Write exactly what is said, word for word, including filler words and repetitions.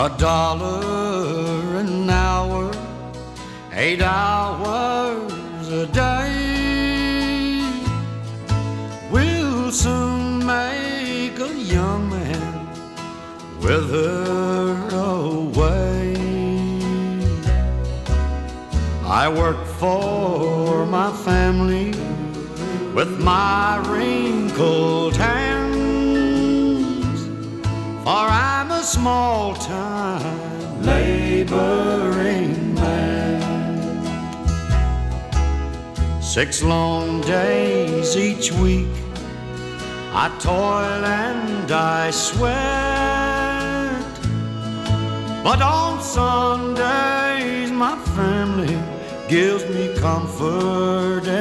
A dollar an hour, eight hours a day, will soon make a young man wither away. I work for my family with my wrinkled hands, for I'm a small-time laboring man. Six long days each week I toil and I sweat, but on Sundays my family gives me comfort